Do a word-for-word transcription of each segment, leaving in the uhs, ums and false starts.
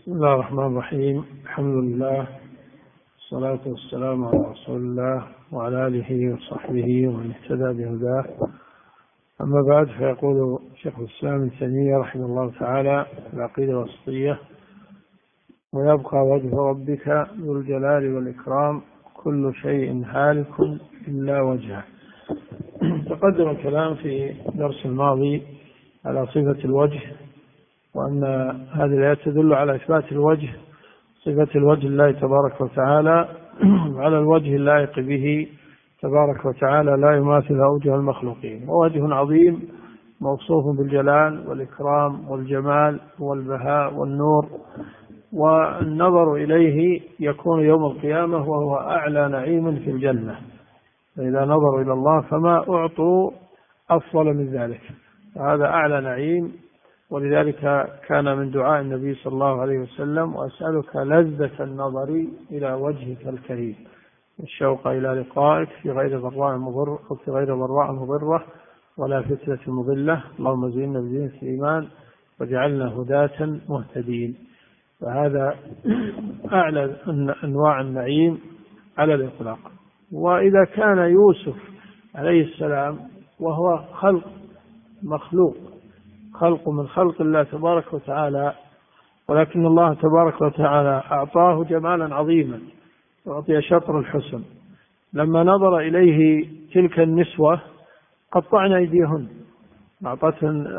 بسم الله الرحمن الرحيم. الحمد لله والصلاة والسلام على رسول الله وعلى آله وصحبه ومن اهتدى بهداه. أما بعد، فيقول شيخ الإسلام ابن تيمية رحمه الله تعالى في العقيدة الوسطية: ويبقى وجه ربك ذو الجلال والإكرام كل شيء هالك إلا وجهه. تقدم الكلام في درس الماضي على صفة الوجه، وأن هذه الآيات تدل على إثبات الوجه، صفة الوجه الله تبارك وتعالى على الوجه اللائق به تبارك وتعالى، لا يماثل أوجه المخلوقين، ووجه عظيم موصوف بالجلال والإكرام والجمال والبهاء والنور، والنظر إليه يكون يوم القيامة وهو أعلى نعيم في الجنة. فإذا نظروا إلى الله فما أعطوا أفضل من ذلك، هذا أعلى نعيم. ولذلك كان من دعاء النبي صلى الله عليه وسلم: وأسألك لذة النظر إلى وجهك الكريم، الشوق إلى لقائك في غير ضراء مضر أو في غير ضراء مضرة ولا فتنة مضلة، اللهم زينا بزينة الإيمان وجعلنا هداة مهتدين. فهذا أعلى أنواع النعيم على الإطلاق. وإذا كان يوسف عليه السلام وهو خلق مخلوق، خلق من خلق الله تبارك وتعالى، ولكن الله تبارك وتعالى أعطاه جمالا عظيما، أعطي شطر الحسن، لما نظر إليه تلك النسوة قطعنا أيديهن، أعطتهن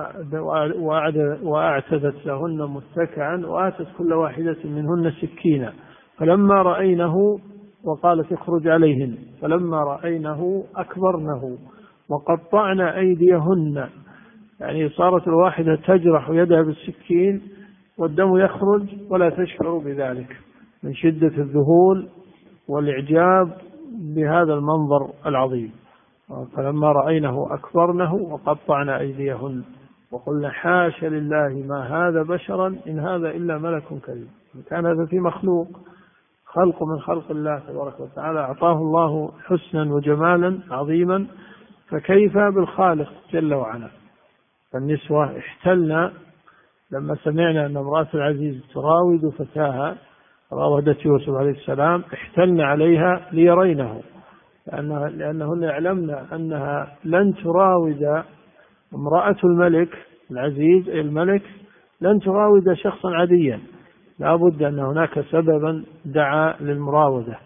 وأعتدت لهن متكئا، وآتت كل واحدة منهن سكينا، فلما رأينه وقالت اخرج عليهن، فلما رأينه أكبرنه وقطعنا أيديهن، يعني صارت الواحدة تجرح يدها بالسكين والدم يخرج ولا تشعر بذلك من شدة الذهول والإعجاب بهذا المنظر العظيم. فلما رأينه أكبرنه وقطعنا أيديهن وقلنا حاشا لله ما هذا بشرا إن هذا إلا ملك كريم. كان هذا في مخلوق، خلق من خلق الله تبارك وتعالى، أعطاه الله حسنا وجمالا عظيما، فكيف بالخالق جل وعلا؟ فالنسوة احتلنا لما سمعنا أن امرأة العزيز تراود فتاها، راودت يوسف عليه السلام، احتلنا عليها ليرينه، لأنها لأنهن يعلمن أنها لن تراود امرأة الملك العزيز الملك، لن تراود شخصا عاديا، لا بد أن هناك سببا دعا للمراودة.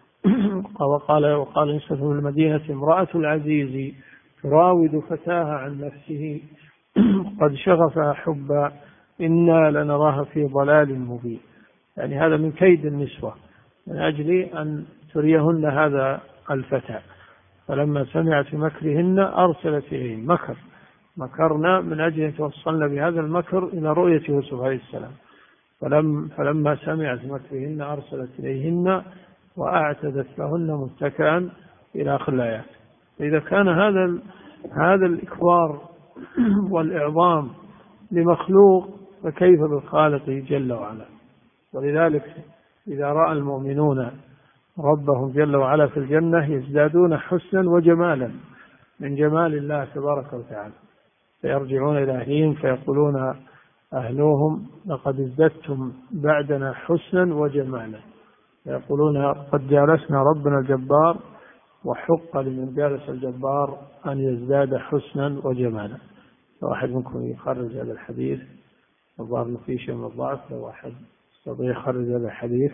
وقال وقال نسوة في المدينة امرأة العزيز تراود فتاها عن نفسه قد شغفها حبا إنا لنراها في ضلال مبين. يعني هذا من كيد النسوة من أجل أن تريهن هذا الفتى. فلما سمعت مكرهن أرسلت إليهن، مكر مكرنا من أجل أن توصلنا بهذا المكر إلى رؤية يوسف عليه السلام. فلم فلما سمعت مكرهن أرسلت إليهن وأعتدت لهن متكئا إلى آخر الآيات. إذا كان هذا هذا الإكبار والإعظام لمخلوق، فكيف بالخالق جل وعلا؟ ولذلك إذا رأى المؤمنون ربهم جل وعلا في الجنة يزدادون حسنا وجمالا من جمال الله تبارك وتعالى، فيرجعون إلى أهلهم فيقولون أهلوهم لقد ازددتم بعدنا حسنا وجمالا، فيقولون قد جالسنا ربنا الجبار وحق لمن جالس الجبار أن يزداد حسنا وجمالا. لو أحد منكم يخرج هذا الحديث، الظاهر أنه فيه شيء من الضعف، لو أحد يستطيع يخرج هذا الحديث.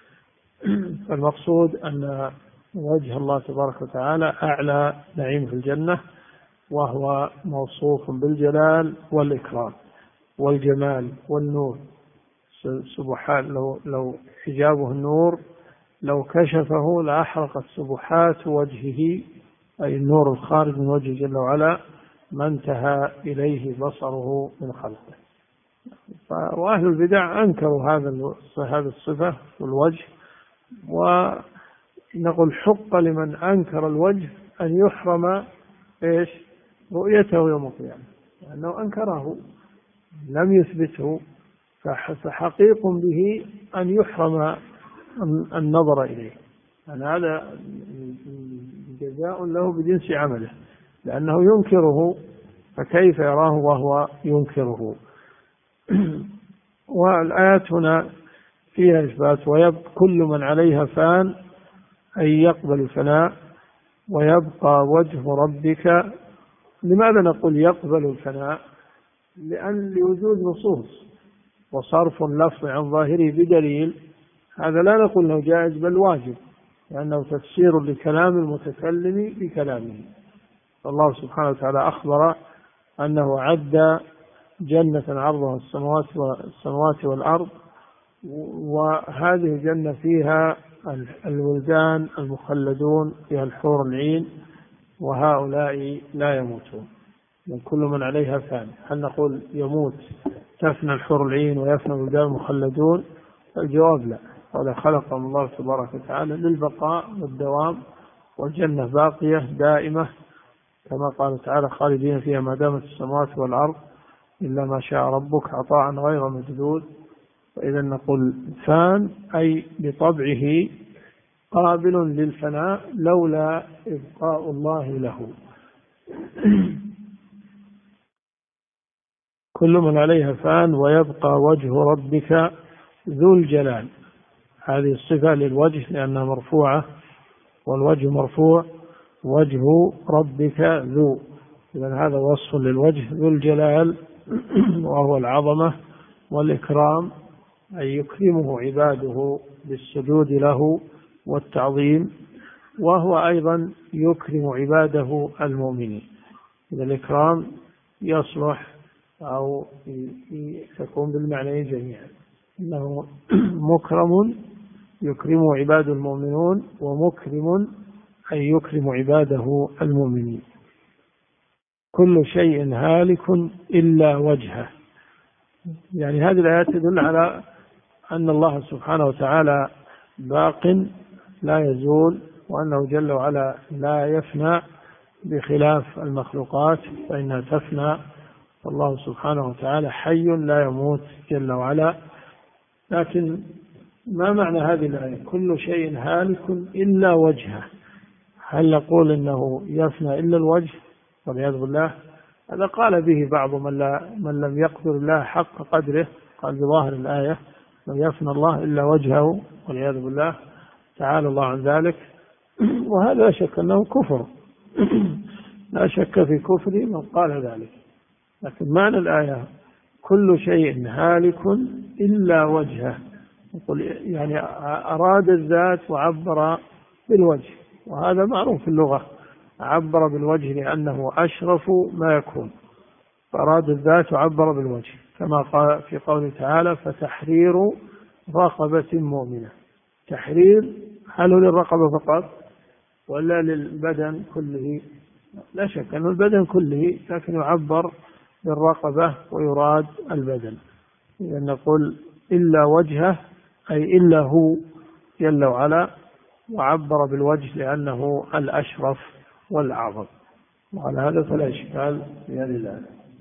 فالمقصود أن وجه الله تبارك وتعالى أعلى نعيم في الجنة، وهو موصوف بالجلال والإكرام والجمال والنور. سبحان لو, لو حجابه النور لو كشفه لأحرقت سبحات وجهه، أي النور الخارج من وجهه جل وعلا، ما انتهى إليه بصره من خلقه. وأهل البدع أنكروا هذا هذه الصفة والوجه، ونقول حق لمن أنكر الوجه أن يحرم إيش رؤيته يوم القيامة، لأنه أنكره لم يثبته، فحقيق به أن يحرم النظر إليه، يعني هذا جزاء له بجنس عمله، لأنه ينكره، فكيف يراه وهو ينكره؟ والآيات هنا فيها إثبات. ويبقى كل من عليها فان أي يقبل الفناء، ويبقى وجه ربك. لماذا نقول يقبل الفناء؟ لأن لوجود نصوص وصرف اللفظ عن ظاهره بدليل، هذا لا نقول انه جائز بل واجب، لأنه تفسير لكلام المتكلم بكلامه. الله سبحانه وتعالى أخبر أنه عد جنة عرضها السماوات والسماوات والأرض، وهذه الجنة فيها الولدان المخلدون، فيها الحور العين، وهؤلاء لا يموتون. من كل من عليها فان. هل نقول يموت تفنى الحور العين ويفنى الولدان المخلدون؟ الجواب لا. هذا خلقهم الله تبارك وتعالى للبقاء والدوام، والجنة باقية دائمة كما قال تعالى خالدين فيها ما دامت السماوات والأرض إلا ما شاء ربك عطاء غير مجدود. وإذا نقول فان أي بطبعه قابل للفناء لولا إبقاء الله له. كل من عليها فان ويبقى وجه ربك ذو الجلال. هذه الصفة للوجه لأنها مرفوعة، والوجه مرفوع، وجه ربك ذو، إذن هذا وصف للوجه ذو الجلال، وهو العظمة والإكرام، أي يكرمه عباده بالسجود له والتعظيم، وهو أيضا يكرم عباده المؤمنين. إذا الإكرام يصلح أو تكون بالمعنى جميعا، إنه مكرم يكرم عباد المؤمنون، ومكرم أي يكرم عباده المؤمنين. كل شيء هالك إلا وجهه. يعني هذه الآيات تدل على أن الله سبحانه وتعالى باق لا يزول، وأنه جل وعلا لا يفنى بخلاف المخلوقات فإنها تفنى. الله سبحانه وتعالى حي لا يموت جل وعلا. لكن ما معنى هذه الآية كل شيء هالك إلا وجهه؟ هل نقول إنه يفنى إلا الوجه والعياذ بالله؟ هذا قال به بعض من, لا من لم يقدر الله حق قدره، قال بظاهر الآية لم يفنى الله إلا وجهه والعياذ بالله، تعالى الله عن ذلك. وهذا لا شك أنه كفر، لا شك في كفر من قال ذلك. لكن معنى الآية كل شيء هالك إلا وجهه، يعني أراد الذات وعبر بالوجه، وهذا معروف في اللغة، عبر بالوجه لأنه أشرف ما يكون، فأراد الذات وعبر بالوجه، كما قال في قوله تعالى فتحرير رقبة مؤمنة. تحرير هل هو للرقبة فقط ولا للبدن كله؟ لا شك أن البدن كله، لكن يعبر بالرقبة ويراد البدن. إذا نقول إلا وجهه أي إلا هو جل وعلا، وعبر بالوجه لأنه الأشرف والأعظم. وعلى هذا فلا إشكال في هذه الآية.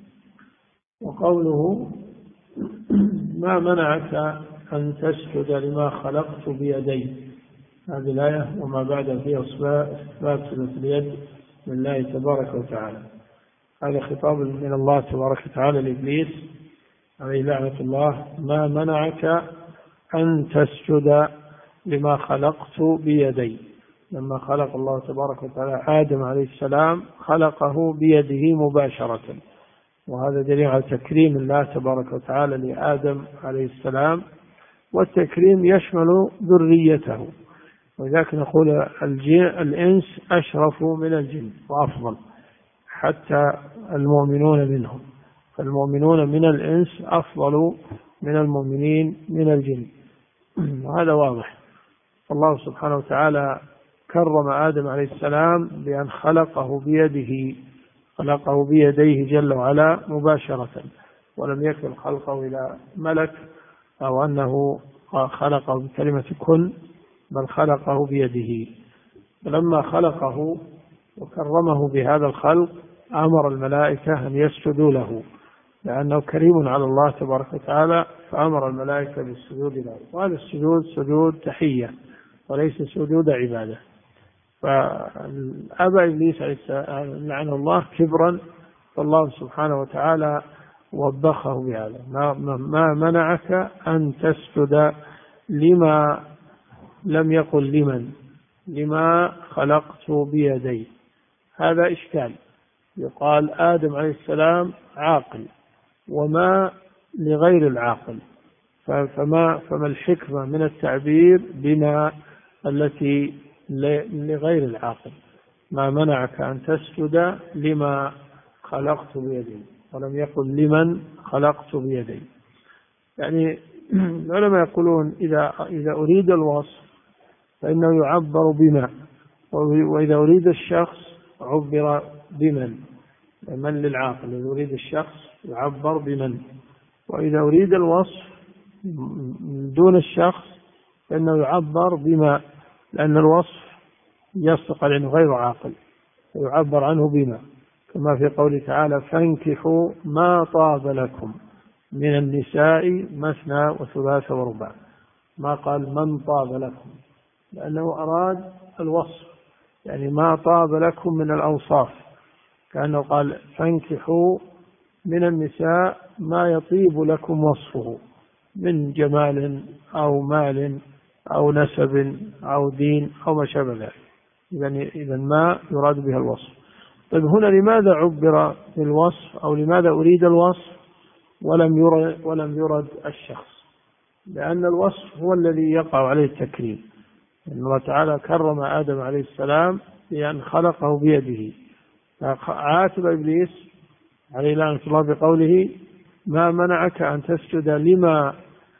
وقوله ما منعك أن تسجد لما خلقت بيدي، هذه الآية وما بعد فيها إثبات صفة اليد لله تبارك وتعالى. هذا خطاب من الله تبارك وتعالى لإبليس عليه لعنة الله. ما منعك أن تسجد لما خلقت بيدي. لما خلق الله تبارك وتعالى آدم عليه السلام خلقه بيده مباشرة، وهذا دليل على تكريم الله تبارك وتعالى لآدم عليه السلام، والتكريم يشمل ذريته. ولذلك نقول الإنس أشرف من الجن وأفضل، حتى المؤمنون منهم، فالمؤمنون من الإنس أفضل من المؤمنين من الجن، وهذا واضح. الله سبحانه وتعالى كرم آدم عليه السلام بأن خلقه بيده، خلقه بيديه جل وعلا مباشرة، ولم يكن خلقه إلى ملك أو أنه خلقه بكلمة كن، بل خلقه بيده. فلما خلقه وكرمه بهذا الخلق أمر الملائكة أن يسجدوا له، لأنه كريم على الله تبارك وتعالى، فأمر الملائكة بالسجود له. وهذا السجود سجود تحية وليس سجود عبادة. فأبى إبليس لعنه الله كبرا، فالله سبحانه وتعالى وبخه بهذا. ما منعك أن تسجد لما لم يقل لمن؟ لما خلقت بيدي، هذا إشكال. يقال آدم عليه السلام عاقل، وما لغير العاقل، فما, فما الحكمة من التعبير بما التي لغير العاقل؟ ما منعك أن تسجد لما خلقت بيدي، ولم يقل لمن خلقت بيدي. يعني العلماء يقولون إذا إذا أريد الوصف فإنه يعبر بما، وإذا أريد الشخص عبر بمن، من للعاقل. إذا أريد الشخص يعبر بمن، وإذا أريد الوصف دون الشخص فإنه يعبر بما، لأن الوصف يصدق على أنه غير عاقل، ويعبر عنه بما، كما في قوله تعالى: فانكحوا ما طاب لكم من النساء مثنى وثلاث ورباع. ما قال من طاب لكم، لأنه أراد الوصف، يعني ما طاب لكم من الأوصاف، كأنه قال: فانكحوا من النساء ما يطيب لكم وصفه من جمال أو مال أو نسب أو دين أو ما شابه ذلك. إذن ما يراد بها الوصف. طيب هنا لماذا عبر بالوصف، أو لماذا أريد الوصف ولم يرد, ولم يرد الشخص؟ لأن الوصف هو الذي يقع عليه التكريم. إن الله تعالى كرم آدم عليه السلام بأن خلقه بيده، فعاتب إبليس عليه لعنة الله بقوله: ما منعك أن تسجد لما،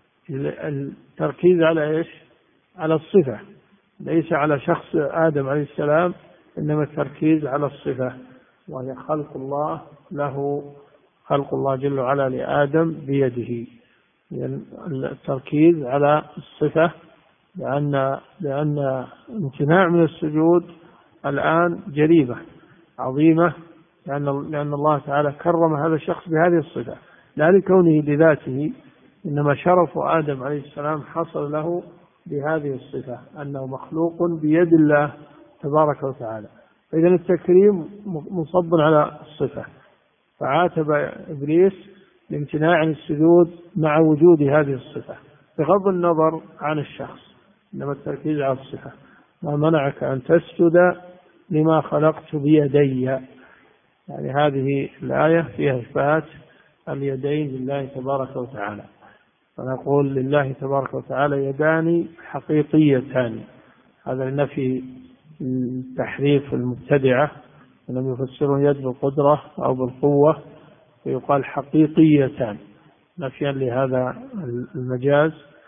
التركيز على إيش؟ على الصفة، ليس على شخص آدم عليه السلام، إنما التركيز على الصفة، وهي خلق الله له، خلق الله جل وعلا لآدم بيده. يعني التركيز على الصفة، لأن لأن امتناع من السجود الآن جريمة عظيمة، لأن لأن الله تعالى كرم هذا الشخص بهذه الصفة، لا لكونه لذاته، إنما شرف آدم عليه السلام حصل له بهذه الصفة، أنه مخلوق بيد الله تبارك وتعالى. فإذا التكريم مصب على الصفة، فعاتب إبليس لامتناع عن السجود مع وجود هذه الصفة بغض النظر عن الشخص، إنما التركيز على الصفة. ما منعك أن تسجد لما خلقت بيدي، يعني هذه الآية فيها إثبات اليدين لله تبارك وتعالى. فنقول لله تبارك وتعالى يدان حقيقيتان، هذا لنفي التحريف المبتدعة، أنهم يفسرون يد بالقدرة أو بالقوة، فيقال حقيقيتان نفيا لهذا المجاز،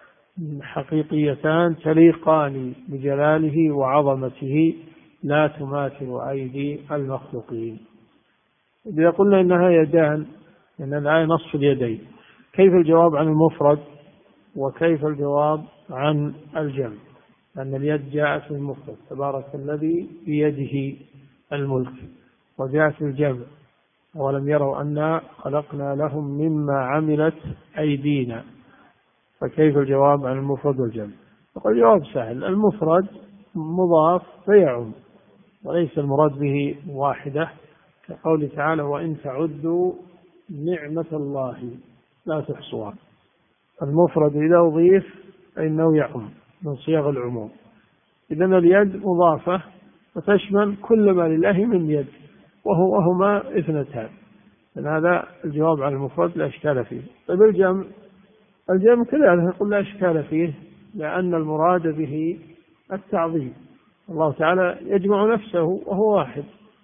حقيقيتان تليقان بجلاله وعظمته، لا تماثل أيدي المخلوقين. إذا قلنا إنها يدان، إن الآية نصف اليدين، كيف الجواب عن المفرد وكيف الجواب عن الجمع؟ لأن اليد جاءت في المفرد: تبارك الذي بيده الملك، وجاءت في الجمع: ولم يروا أنا خلقنا لهم مما عملت أيدينا. فكيف الجواب عن المفرد والجمع؟ فقال الجواب سهل: المفرد مضاف فيعم، وليس المراد به واحدة، كقول تعالى: وإن تعدوا نعمة الله لا تحصوها. المفرد إذا أضيف فإنه يعم من صيغ العموم. إذن اليد مضافة وتشمل كل ما لله من يد، وهو وهما اثنتان. هذا الجواب على المفرد لا إشكال فيه. طيب الجمع، الجمع كذلك يقول لا إشكال فيه، لأن المراد به التعظيم. الله تعالى يجمع نفسه وهو واحد: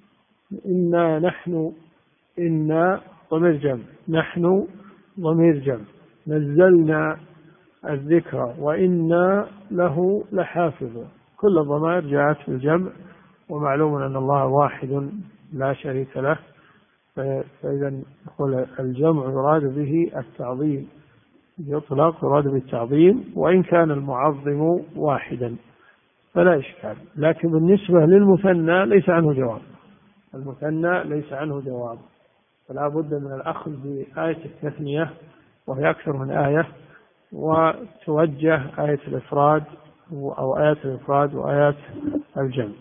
إنا نحن، إنا ضمير جمع، نحن ضمير جمع، نزلنا الذكر وإنا له لحافظ. كل الضمائر جاءت في الجمع، ومعلوم أن الله واحد لا شريك له، فإذا يقول الجمع يراد به التعظيم، يطلق يراد بالتعظيم، وإن كان المعظم واحدا فلا إشكال. لكن بالنسبة للمثنى ليس عنه جواب، المثنى ليس عنه جواب، فلا بد من الأخذ بآية التثنية، وهي أكثر من آية، وتوجه آية الإفراد أو آيات الإفراد وآيات الجمع.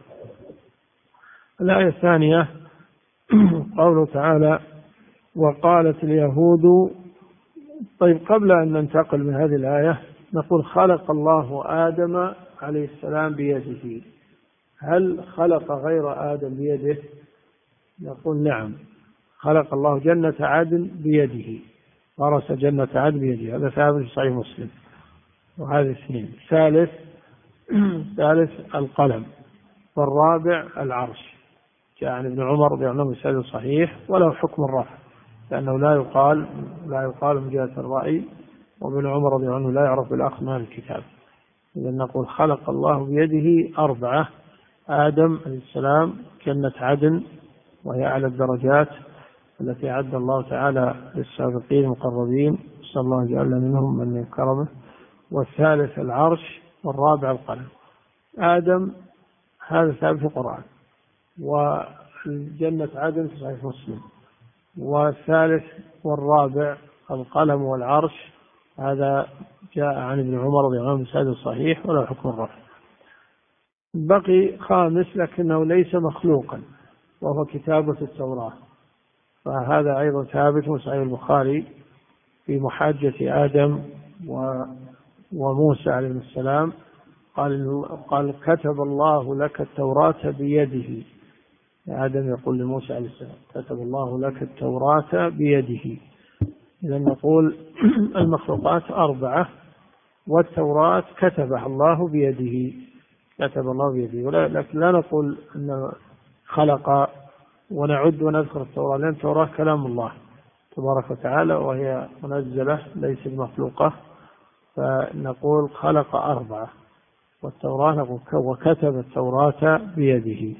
الآية الثانية قوله تعالى: وقالت اليهود. طيب قبل أن ننتقل من هذه الآية نقول خلق الله آدم عليه السلام بيده، هل خلق غير آدم بيده؟ نقول نعم، خلق الله جنة عدن بيده، ورث جنة عدن بيده، هذا ثابت في صحيح مسلم. وهذا اثنين. ثالث ثالث القلم. والرابع العرش، جاء عن ابن عمر رضي الله عنه بسند صحيح وله حكم الرفع، لأنه لا يقال لا يقال من جهة الرأي، وابن عمر رضي الله عنه لا يعرف بالأخذ من الكتاب. إذا نقول خلق الله بيده أربعة: آدم عليه السلام، جنة عدن وهي أعلى الدرجات التي أعد الله تعالى للسابقين المقربين، نسأل الله أن يجعلنا منهم من كرمه. والثالث العرش، والرابع القلم. آدم هذا ثابت في القرآن، والجنة عدن في صحيح مسلم. والثالث والرابع القلم والعرش، هذا جاء عن ابن عمر رضي الله عنه بسند صحيح وله حكم الرفع. بقي خامس لكنه ليس مخلوقا، وهو كتابة التوراة، فهذا أيضا ثابت في صحيح البخاري في محاجة آدم وموسى عليه السلام، قال قال كتب الله لك التوراة بيده. آدم يقول لموسى عليه السلام كتب الله لك التوراة بيده. إذا نقول المخلوقات أربعة، والتوراة كتبها الله بيده، كتب الله بيده، لكن لا نقول أن خلق ونعد ونذكر التوراة، لأن التوراة كلام الله تبارك وتعالى وهي منزلة ليست مخلوقة، فنقول خلق أربعة، والتوراة نقول وكتب التوراة بيده.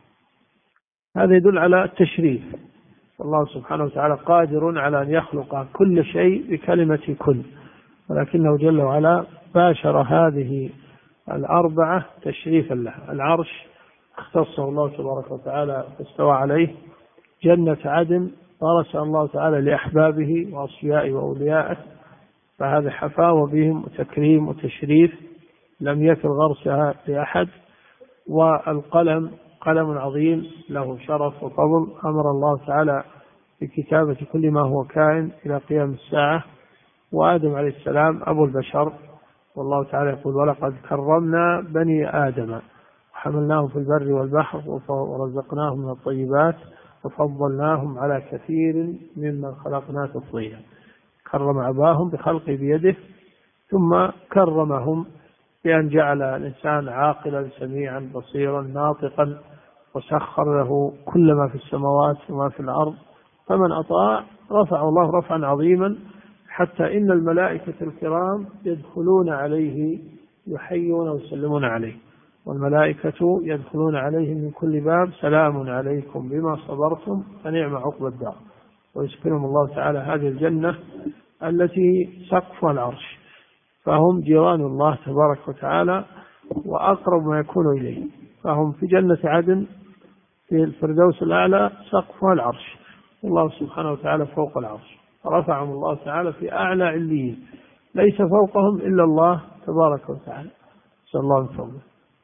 هذا يدل على التشريف، الله سبحانه وتعالى قادر على أن يخلق كل شيء بكلمة كن، ولكنه جل وعلا باشر هذه الأربعة تشريفا له. العرش اختصه الله تبارك وتعالى فاستوى عليه. جنة عدن ورثها الله تعالى لأحبابه وأصفيائه وأوليائه، فهذا حفاوة بهم وتكريم وتشريف لم يكن غرسها لأحد. والقلم قلم عظيم له شرف وفضل، أمر الله تعالى بكتابة كل ما هو كائن إلى قيام الساعة. وآدم عليه السلام أبو البشر، والله تعالى يقول ولقد كرمنا بني آدم وحملناهم في البر والبحر ورزقناهم من الطيبات وفضلناهم على كثير ممن خلقنا تفضيلا. كرم أباهم بخلق بيده، ثم كرمهم بأن جعل الإنسان عاقلا سميعا بصيرا ناطقا، وسخر له كل ما في السماوات وما في الأرض، فمن أطاع رفع الله رفعا عظيما، حتى إن الملائكة الكرام يدخلون عليه يحيون ويسلمون عليه، والملائكة يدخلون عليه من كل باب سلام عليكم بما صبرتم فنعم عقبى الدار، ويسكنهم الله تعالى هذه الجنة التي سقفها العرش، فهم جيران الله تبارك وتعالى وأقرب ما يكون إليه، فهم في جنة عدن في الفردوس الأعلى سقفها العرش، الله سبحانه وتعالى فوق العرش، فرفعهم الله تعالى في أعلى عليين، ليس فوقهم إلا الله تبارك وتعالى، صلى الله عليه وسلم.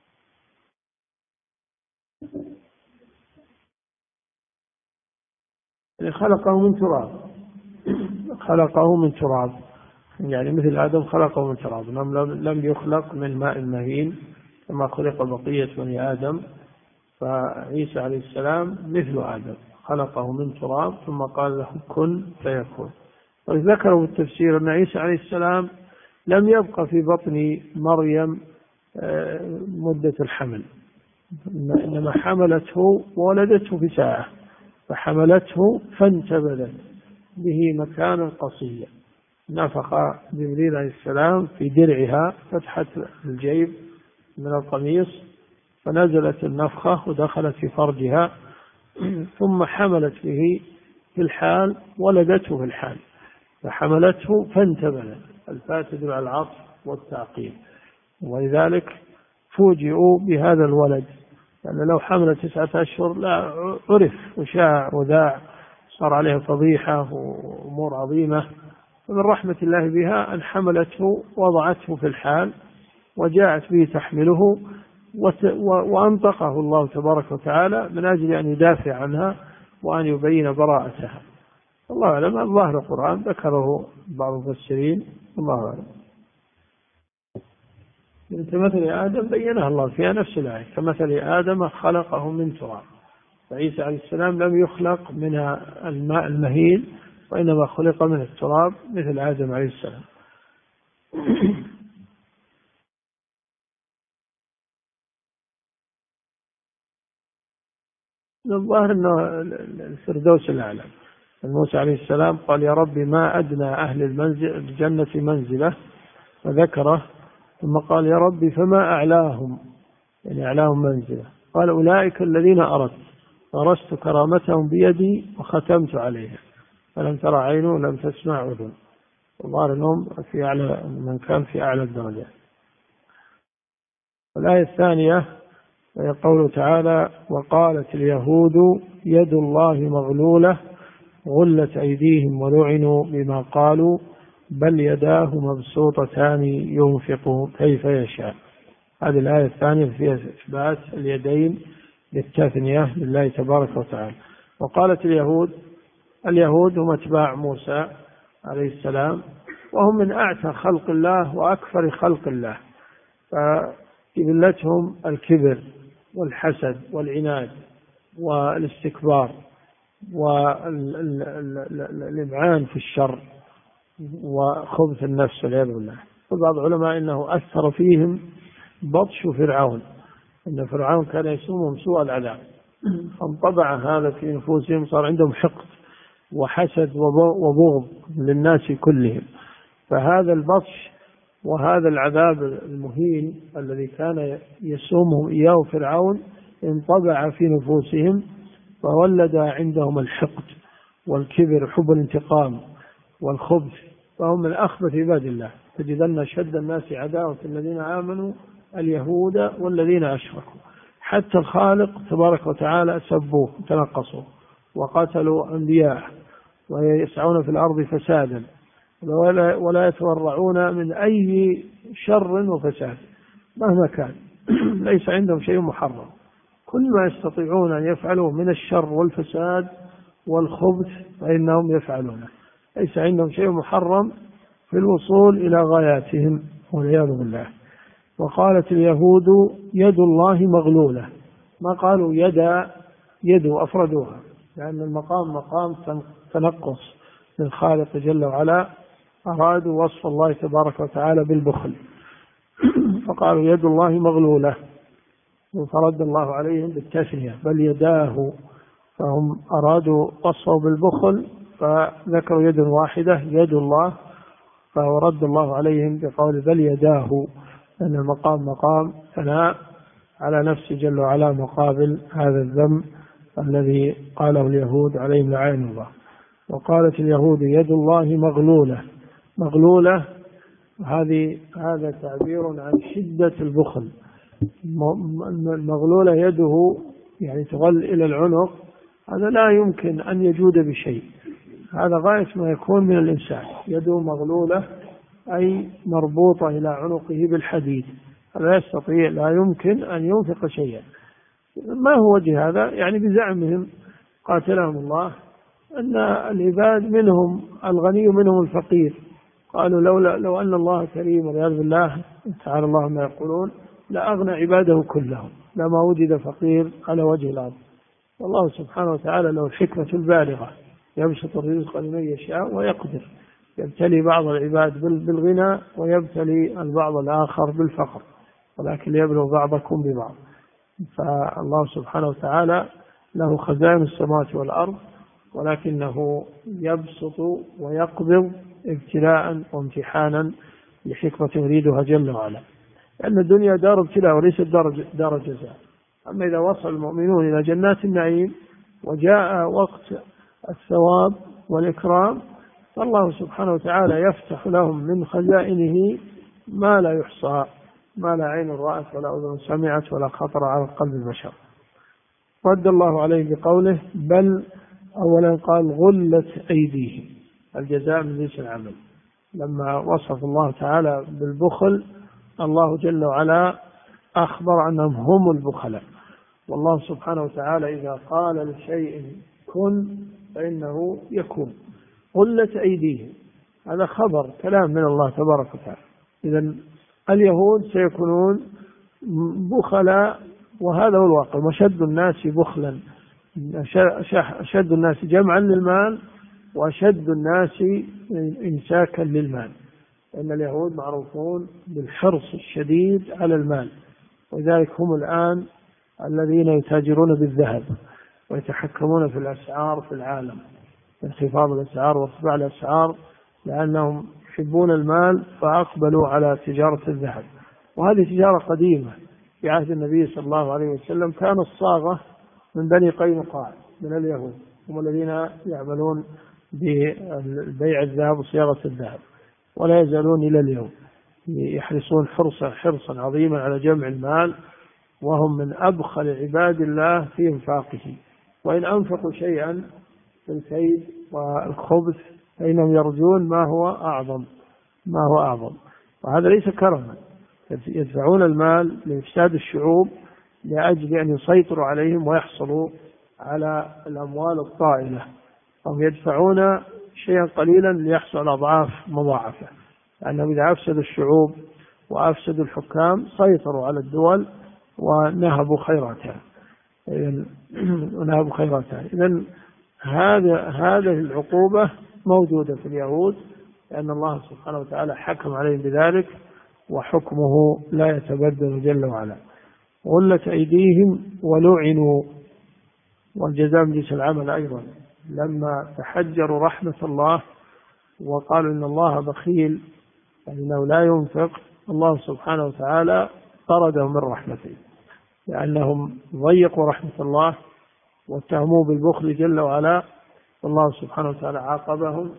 يعني خلقه من تراب، خلقه من تراب، يعني مثل آدم خلقه من تراب، لم يخلق من ماء مهين كما خلق بقية بني آدم. فعيسى عليه السلام مثل آدم خلقه من تراب ثم قال له كن فيكون. وذكروا في التفسير أن عيسى عليه السلام لم يبقى في بطن مريم مدة الحمل، إنما حملته وولدته في ساعة، فحملته فانتبذت به مكانا قصيا، نفخ جبريل عليه السلام في درعها فتحة الجيب من القميص، فنزلت النفخة ودخلت في فرجها، ثم حملت به في الحال ولدته في الحال، فحملته فانتبذت، الفاء تدل على العطف والتعقيب، ولذلك فوجئوا بهذا الولد، لأن لو حمل تسعة أشهر لا عرف وشاع وذاع، صار عليها فضيحة وأمور عظيمة. فمن رحمة الله بها أن حملته وضعته في الحال وجاءت به تحمله، وأنطقه الله تبارك وتعالى من أجل أن يدافع عنها وأن يبين براءتها. الله أعلم. الظاهر القرآن ذكره بعض المفسرين، الله أعلم. كمثل آدم بينها الله فيها نفس الآية، كمثل آدم خلقه من تراب. فعيسى عليه السلام لم يخلق من الماء المهين، وإنما خلق من التراب مثل آدم عليه السلام. الظاهر أنه الفردوس الأعلى. موسى عليه السلام قال يا رب ما أدنى أهل المنزل الجنة منزلة، فذكره، ثم قال يا رب فما أعلاهم، يعني أعلاهم منزلة، قال أولئك الذين أردت، غرست كرامتهم بيدي وختمت عليها، فلم ترى عين ولم تسمع أذن. الظاهر أنهم في أعلى من كان في أعلى الدرجات. الآية الثانية وهي قوله تعالى وقالت اليهود يد الله مغلولة غلت أيديهم ولعنوا بما قالوا بل يداه مبسوطتان ينفق كيف يشاء. هذه الآية الثانية فيها إثبات اليدين للتثنية لله تبارك وتعالى. وقالت اليهود، اليهود هم أتباع موسى عليه السلام، وهم من أعتى خلق الله وأكثر خلق الله، فجبلتهم الكبر والحسد والعناد والاستكبار والإمعان في الشر وخبث النفس والعياذ بالله. وبعض العلماء إنه أثر فيهم بطش فرعون، إن فرعون كان يسومهم سوء العذاب، فانطبع هذا في نفوسهم، صار عندهم حقد وحسد وبغض للناس كلهم. فهذا البطش وهذا العذاب المهين الذي كان يسومهم إياه فرعون انطبع في نفوسهم، فولد عندهم الحقد والكبر، حب الانتقام والخبث، فهم من أخبث عباد الله. تجدن شد الناس عداوة الذين آمنوا اليهود والذين أشركوا، حتى الخالق تبارك وتعالى سبوه وتنقصوا وقتلوا أنبياء ويسعون في الأرض فسادا ولا يتورعون من أي شر وفساد مهما كان. ليس عندهم شيء محرم، كل ما يستطيعون أن يفعلوا من الشر والفساد والخبث فإنهم يفعلونه، ليس عندهم شيء محرم في الوصول إلى غاياتهم والعياذ بالله. وقالت اليهود يد الله مغلولة، ما قالوا يد يد أفردوها، لأن المقام مقام تنقص للخالق جل وعلا، أرادوا وصف الله تبارك وتعالى بالبخل فقالوا يد الله مغلولة، فرد الله عليهم بالتثنية بل يداه، فهم أرادوا وصفه بالبخل فذكروا يد واحدة يد الله، فرد الله عليهم بقول بل يداه، أن المقام مقام ثناء على نفسه جل وعلا مقابل هذا الذم الذي قاله اليهود عليهم لعين الله. وقالت اليهود يد الله مغلولة، مغلولة هذه هذا تعبير عن شدة البخل. المغلولة يده يعني تغل إلى العنق، هذا لا يمكن أن يجود بشيء، هذا غاية ما يكون من الإنسان، يده مغلولة أي مربوطة إلى عنقه بالحديد، لا يستطيع لا يمكن أن ينفق شيئا. ما هو وجه هذا؟ يعني بزعمهم قاتلهم الله أن العباد منهم الغني منهم الفقير، قالوا لولا لو أن الله كريم والعياذ بالله تعالى الله ما يقولون لأغنى عباده كلهم لما وجد فقير على وجه الأرض. والله سبحانه وتعالى له الحكمة البالغة، يبسط الرزق لمن يشاء ويقدر، يبتلي بعض العباد بالغنى ويبتلي البعض الآخر بالفقر، ولكن يبلغ بعضكم ببعض. فالله سبحانه وتعالى له خزائن السماوات والأرض، ولكنه يبسط ويقبض ابتلاء وامتحانا لحكمة يريدها جل وعلا، لأن الدنيا دار ابتلاء وليست دار جزاء. أما إذا وصل المؤمنون إلى جنات النعيم وجاء وقت الثواب والإكرام، فالله سبحانه وتعالى يفتح لهم من خزائنه ما لا يحصى، ما لا عين رأت ولا أذن سمعت ولا خطر على قلب البشر. رد الله عليه بقوله بل أولا قال غلت أيديهم، الجزاء من جنس العمل. لما وصف الله تعالى بالبخل الله جل وعلا أخبر أنهم هم البخلاء، والله سبحانه وتعالى إذا قال لشيء كن فإنه يكون. غلت أيديهم هذا خبر كلام من الله تبارك وتعالى، إذن اليهود سيكونون بخلاء، وهذا هو الواقع. وشد الناس بخلا، أشد الناس جمعا للمال وأشد الناس إمساكا للمال، لأن اليهود معروفون بالحرص الشديد على المال، ولذلك هم الآن الذين يتاجرون بالذهب ويتحكمون في الأسعار في العالم، انخفاض الأسعار وارتفاع الأسعار، لأنهم يحبون المال فأقبلوا على تجارة الذهب. وهذه تجارة قديمة في عهد النبي صلى الله عليه وسلم، كان الصاغة من بني قينقاع من اليهود، هم الذين يعملون ببيع الذهب وصياغة الذهب، ولا يزالون إلى اليوم يحرصون حرصا حرصا عظيما على جمع المال، وهم من أبخل عباد الله في إنفاقه. وإن أنفقوا شيئا في الكيد والخبث فإنهم يرجون ما هو أعظم ما هو أعظم وهذا ليس كرما، يدفعون المال لإفساد الشعوب لأجل أن يسيطروا عليهم ويحصلوا على الأموال الطائلة، هم يدفعون شيئا قليلا ليحصل على أضعاف مضاعفة، لأنهم إذا أفسدوا الشعوب وأفسدوا الحكام سيطروا على الدول ونهبوا خيراتها ونهبوا خيراتها. إذن هذا هذه العقوبة موجودة في اليهود، لأن الله سبحانه وتعالى حكم عليهم بذلك، وحكمه لا يتبدل جل وعلا. غلت أيديهم ولعنوا، والجزاء من جنس العمل أيضا، لما تحجروا رحمة الله وقالوا إن الله بخيل فإنه لا ينفق، الله سبحانه وتعالى طردهم من رحمته، لأنهم ضيقوا رحمة الله واتهموه بالبخل جل وعلا، والله سبحانه وتعالى عاقبهم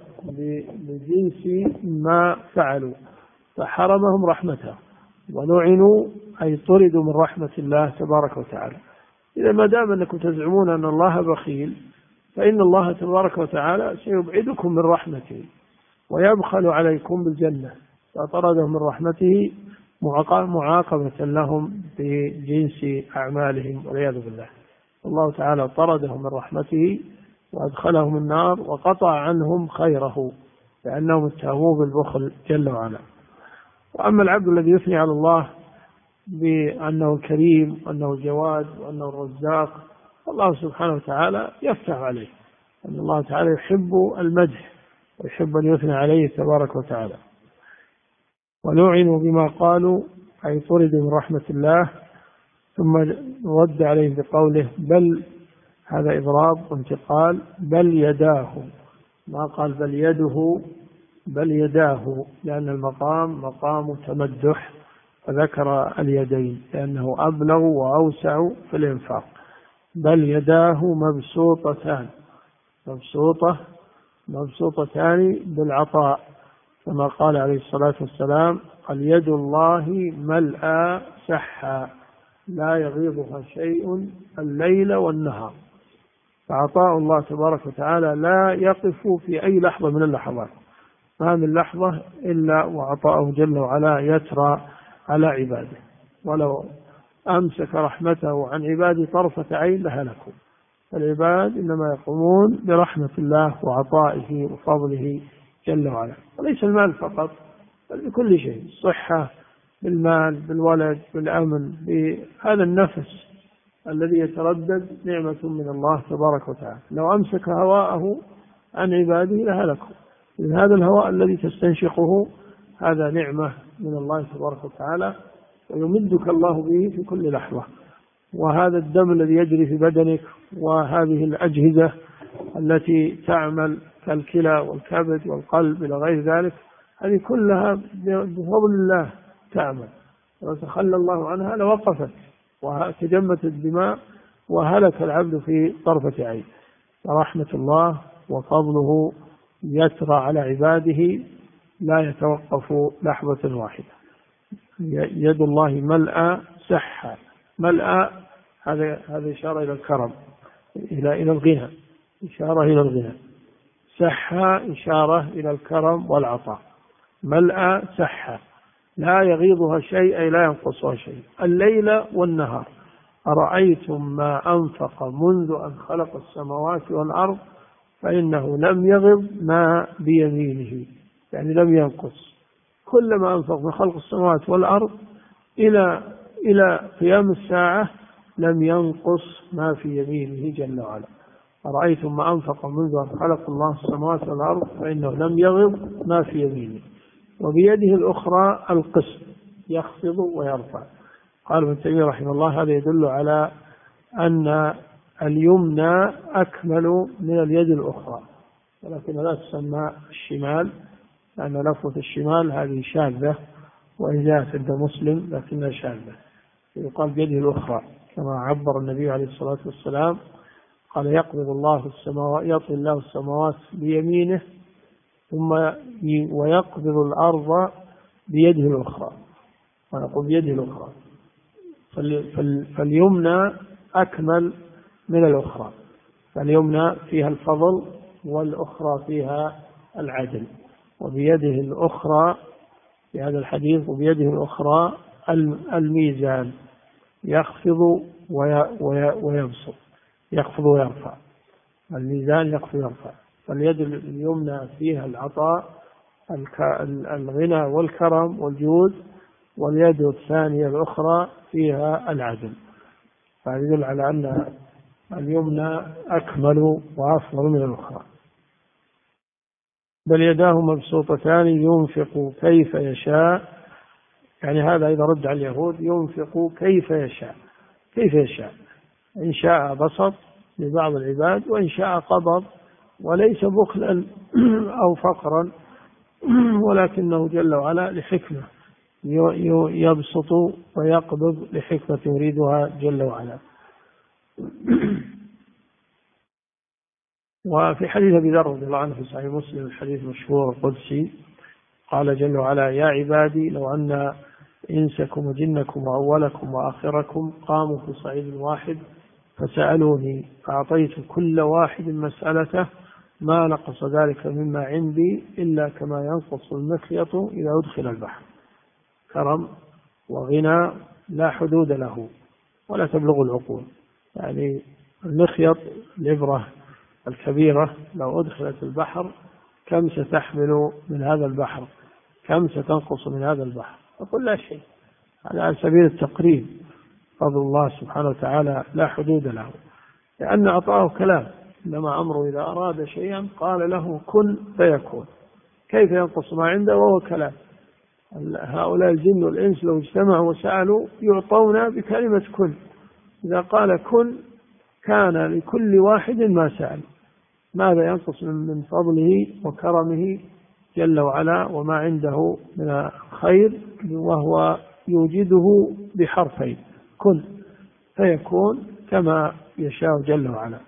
بجنس ما فعلوا فحرمهم رحمته، ولعنوا أي طردوا من رحمة الله تبارك وتعالى. إذا ما دام أنكم تزعمون أن الله بخيل فإن الله تبارك وتعالى سيبعدكم من رحمته ويبخل عليكم بالجنة، فطردهم من رحمته معاقبة لهم بجنس أعمالهم والعياذ بالله. الله تعالى طردهم من رحمته وأدخلهم النار وقطع عنهم خيره، لأنهم اتهموه بالبخل جل وعلا. وأما العبد الذي يثني على الله بأنه الكريم وأنه الجواد وأنه الرزاق، الله سبحانه وتعالى يفتح عليه، أن الله تعالى يحب المدح ويحب أن يثنى عليه تبارك وتعالى. ولعنوا بما قالوا أي طردوا من رحمة الله، ثم رد عليه بقوله بل، هذا إضراب وانتقال، بل يداه، ما قال بل يده بل يداه، لأن المقام مقام تمدح فذكر اليدين لأنه أبلغ وأوسع في الإنفاق. بل يداه مبسوطتان، مبسوطة مبسوطتان بالعطاء، كما قال عليه الصلاة والسلام اليد الله ملأى سحا لا يغيضها شيء الليل والنهار. فعطاء الله تبارك وتعالى لا يقف في أي لحظة من اللحظات، ما من لحظة إلا وعطاءه جل وعلا يترى على عباده، ولو أمسك رحمته عن عباده طرفة عين لهلكوا. العباد إنما يقومون برحمة الله وعطائه وفضله جل وعلا، وليس المال فقط بل بكل شيء، الصحة، بالمال، بالولد، بالأمن، بهذا النفس الذي يتردد نعمة من الله تبارك وتعالى. لو أمسك هواءه عن عباده لهلكوا، إذن هذا الهواء الذي تستنشقه هذا نعمة من الله تبارك وتعالى، ويمدك الله به في كل لحظة. وهذا الدم الذي يجري في بدنك، وهذه الأجهزة التي تعمل كالكلى والكبد والقلب إلى غير ذلك، هذه كلها بفضل الله تعمل، لو تخلى الله عنها لوقفت وتجمت الدماء وهلك العبد في طرفة عين. ورحمة الله وفضله يترى على عباده لا يتوقف لحظة واحدة. يد الله ملأى سحا، ملأى هذا هذا إشارة إلى الكرم، إلى إلى الغنى، إشارة إلى الغنى. سحا إشارة إلى الكرم والعطاء. ملأى سحا لا يغيضها شيء أي لا ينقصها شيء. الليل والنهار أرأيتم ما أنفق منذ أن خلق السماوات والأرض فإنه لم يغض ما بيمينه، يعني لم ينقص. كل ما أنفق من خلق السماوات والأرض إلى إلى قيام الساعة لم ينقص ما في يمينه جل وعلا. أرأيتم ما أنفق منذ أن خلق الله السماوات والأرض فإنه لم يغض ما في يمينه. وبيده الأخرى القسط يخفض ويرفع. قال ابن تيمية رحمه الله هذا يدل على أن اليمنى أكمل من اليد الأخرى، ولكن لا تسمى الشمال لأن لفظة الشمال هذه شاذة وإن جاءت عند مسلم لكنها شاذة، يقال بيده الأخرى كما عبر النبي عليه الصلاة والسلام قال يقبض الله السماوات يطوي الله السماوات بيمينه ثم ويقبض الأرض بيده الأخرى، ونقول بيده الأخرى. فاليمنى أكمل من الأخرى، فاليمنى فيها الفضل والأخرى فيها العدل. وبيده الأخرى في هذا الحديث وبيده الأخرى الميزان يخفض ويبسط، يخفض ويرفع، الميزان يخفض ويرفع. فاليد اليمنى فيها العطاء الغنى والكرم والجود، واليد الثانية الأخرى فيها العدل. فهذا يدل على أن اليمنى أكمل وأفضل من الأخرى. بل يداه مبسوطتان ينفق كيف يشاء، يعني هذا إذا رد على اليهود ينفق كيف يشاء، كيف يشاء، إن شاء بسط لبعض العباد وإن شاء قبض، وليس بخلا أو فقرا، ولكنه جل وعلا لحكمة يبسط ويقبض لحكمة يريدها جل وعلا. وفي حديث أبي ذر رضي الله عنه في صحيح مسلم الحديث مشهور القدسي قال جل وعلا يا عبادي لو أن إنسكم وجنكم وأولكم وآخركم قاموا في صعيد واحد فسألوني فأعطيت كل واحد مسألته ما نقص ذلك مما عندي إلا كما ينقص المخيط إذا أدخل البحر. كرم وغنى لا حدود له ولا تبلغ العقول. يعني المخيط الإبرة الكبيرة لو أدخلت البحر كم ستحمل من هذا البحر، كم ستنقص من هذا البحر، أقول لا شيء. على سبيل التقريب فضل الله سبحانه وتعالى لا حدود له، لأن أعطاه كلام، إنما أمره إذا أراد شيئا قال له كن فيكون. كيف ينقص ما عنده وهو كلام؟ هؤلاء الجن والإنس لو اجتمعوا وسألوا يعطون بكلمة كن، إذا قال كن كان لكل واحد ما سأل. ماذا ينقص من فضله وكرمه جل وعلا وما عنده من الخير وهو يوجده بحرفين كن فيكون كما يشاء جل وعلا.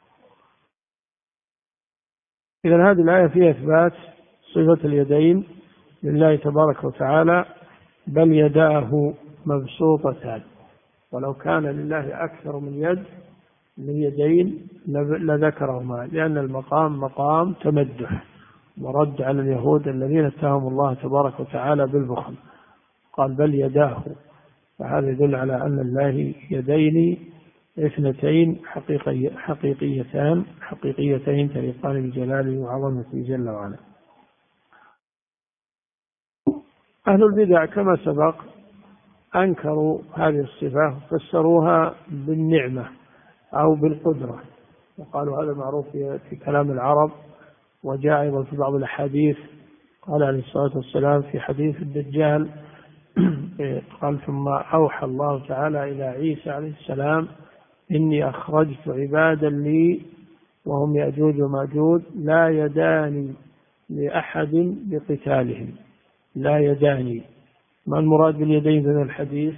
إذن هذه الآية فيها إثبات صفة اليدين لله تبارك وتعالى، بل يداه مبسوطتان. ولو كان لله أكثر من يد من يدين لذكرهما، لأن المقام مقام تمدح ورد على اليهود الذين اتهموا الله تبارك وتعالى بالبخل. قال بل يداه، فهذا يدل على أن الله يدين اثنتين حقيقي حقيقيتان حقيقيتين تليقان بجلاله وعظمته جل وعلا. أهل البدع كما سبق أنكروا هذه الصفة فسروها بالنعمة أو بالقدرة، وقالوا هذا معروف في كلام العرب، وجاء أيضا في بعض الأحاديث قال عليه الصلاة والسلام في حديث الدجال قال ثم أوحى الله تعالى إلى عيسى عليه السلام إني أخرجت عبادا لي وهم يأجوج وماجوج لا يداني لأحد بقتالهم. لا يداني، ما المراد باليدين من الحديث؟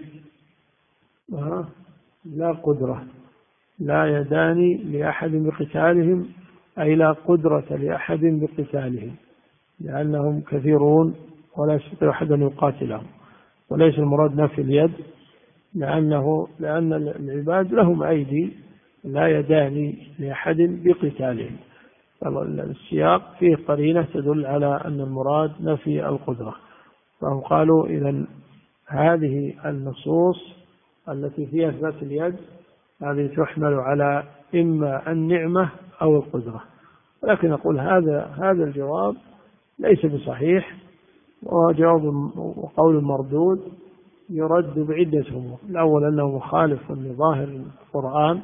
لا قدرة، لا يداني لأحد بقتالهم أي لا قدرة لأحد بقتالهم، لأنهم كثيرون ولا يستطيع أحد أن يقاتلهم. وليس المراد نفي اليد، لأنه لأن العباد لهم أيدي لا يداني لأحد بقتالهم. السياق فيه قرينة تدل على أن المراد نفي القدرة، فهم قالوا إذن هذه النصوص التي فيها إثبات اليد هذه تحمل على إما النعمة أو القدرة. ولكن نقول هذا هذا الجواب ليس بصحيح، وجواب وقول مردود يرد بعدة أمور. الأول أنه مخالف لظاهر القرآن،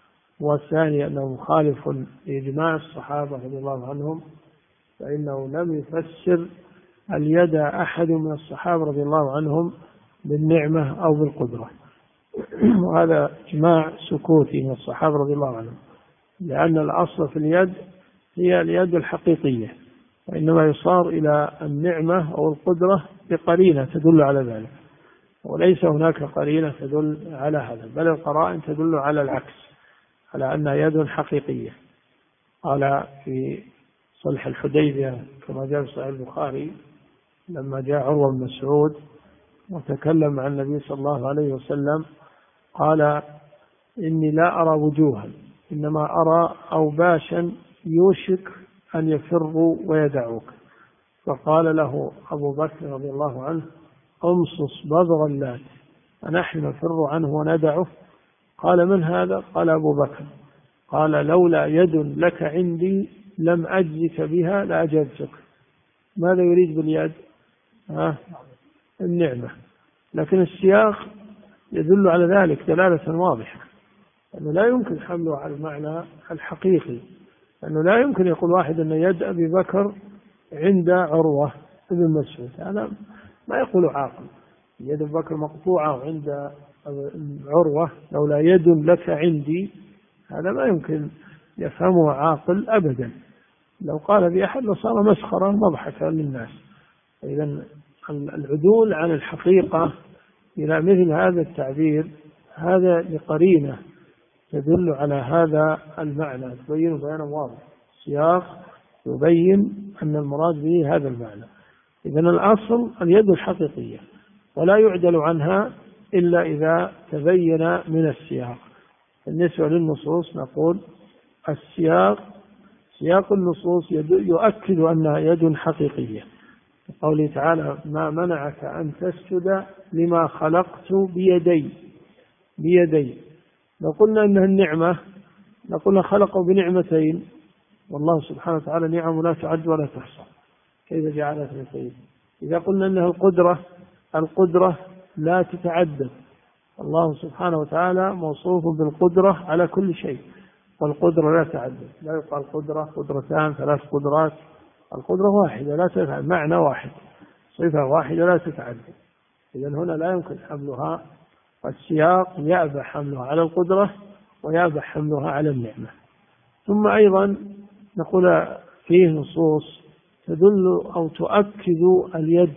والثاني أنه مخالف لإجماع الصحابة رضي الله عنهم، فإنه لم يفسر اليد أحد من الصحابة رضي الله عنهم بالنعمة أو بالقدرة، وهذا إجماع سكوتي من الصحابة رضي الله عنهم، لأن الأصل في اليد هي اليد الحقيقية، وإنما يصار إلى النعمة أو القدرة بقرينة تدل على ذلك، وليس هناك قرينة تدل على هذا، بل القرائن تدل على العكس، على أنها يد حقيقية. قال في صلح الحديبية كما جاء في صحيح البخاري لما جاء عروة بن مسعود وتكلم عن النبي صلى الله عليه وسلم قال: إني لا أرى وجوها، إنما أرى أوباشا يوشك أن يفروا ويدعوك. فقال له أبو بكر رضي الله عنه: أمصص بذر اللات، أنحن نفر عنه وندعه؟ قال: من هذا؟ قال: أبو بكر. قال: لولا يد لك عندي لم أجزك بها لأجزتك. ماذا يريد باليد؟ ها؟ النعمة. لكن السياق يدل على ذلك دلالة واضحة، أنه لا يمكن حمله على المعنى الحقيقي، أنه لا يمكن يقول واحد أن يد أبي بكر عند عروة بن مسعود، هذا ما يقول عاقل. يد أبي بكر مقطوعة عند عروة، لولا يد لك عندي، هذا ما يمكن يفهمه عاقل أبدا. لو قال بأحد لصار مسخرة مضحكا للناس. إذن العدول عن الحقيقة إلى مثل هذا التعبير هذا لقرينة تدل على هذا المعنى، تبين بيانا واضح، السياق يبين أن المراد به هذا المعنى. إذن الأصل اليد الحقيقية، ولا يعدل عنها إلا إذا تبين من السياق. بالنسبة للنصوص نقول السياق سياق النصوص يؤكد أنها يد حقيقية، قوله تعالى: ما منعك أن تسجد لما خلقت بيدي بيدي. لو قلنا إنها النعمة نقول خلقوا بنعمتين، والله سبحانه وتعالى نعم لا تعد ولا تحصى، كيف جعلها اثنتين؟ إذا قلنا إنها القدرة، القدرة لا تتعدد، الله سبحانه وتعالى موصوف بالقدرة على كل شيء، والقدرة لا تعدد، لا يقال قدرة قدرتان ثلاث قدرات، القدرة واحدة لا تتعدد، معنى واحد، صفة واحدة لا تتعدد. إذن هنا لا يمكن حملها، السياق يأبى حملها على القدرة ويأبى حملها على النعمة. ثم أيضا نقول فيه نصوص تدل أو تؤكد اليد،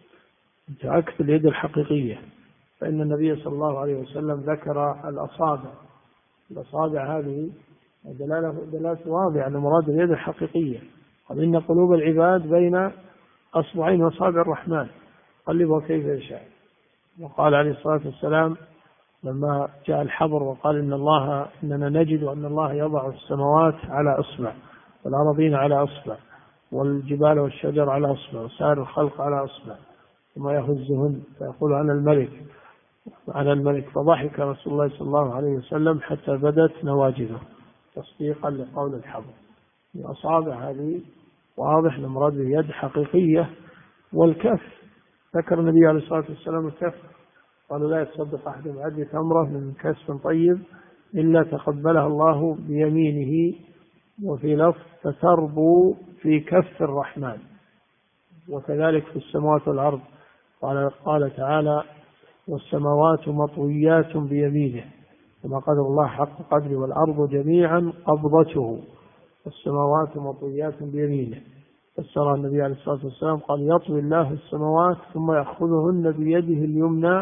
تؤكد اليد الحقيقية، فإن النبي صلى الله عليه وسلم ذكر الأصابع، الأصابع هذه دلالة دلالة واضحة على مراد اليد الحقيقية، قال: إن قلوب العباد بين أصبعين أصابع الرحمن قلبه كيف يشاء. وقال عليه الصلاة والسلام لما جاء الحبر وقال: إن الله إننا نجد أن الله يضع السماوات على أصبع، والأراضين على أصبع، والجبال والشجر على أصبع، وسائر الخلق على أصبع، ثم يهزهن فيقول: أنا الملك أنا الملك. فضحك رسول الله صلى الله عليه وسلم حتى بدت نواجذه تصديقا لقول الحبر. الأصابع هذه واضح المراد بيد حقيقية. والكف ذكر النبي عليه الصلاة والسلام الكف، قالوا: لا يتصدق أحد بعد تمرة من كسب طيب إلا تقبلها الله بيمينه. وفي لفظ: فتربو في كف الرحمن. وكذلك في السماوات والأرض قال, قال تعالى: والسماوات مطويات بيمينه، كما قدر الله حق قدره، والأرض جميعا قبضته، والسماوات مطويات بيمينه. فسر النبي عليه الصلاة والسلام قال: يطوي الله السماوات ثم يأخذهن بيده اليمنى